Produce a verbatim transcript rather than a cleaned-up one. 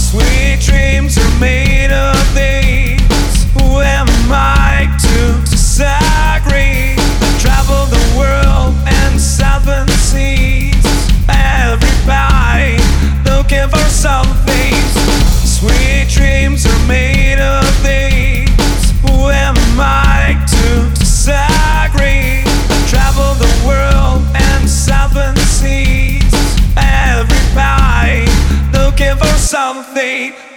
Sweet dreams are made of these. Who am I to disagree? Travel the world and seven seas. Everybody looking for something. Sweet dreams are made of these. Who am I to disagree? Travel the world and seven seas. Everybody looking for something.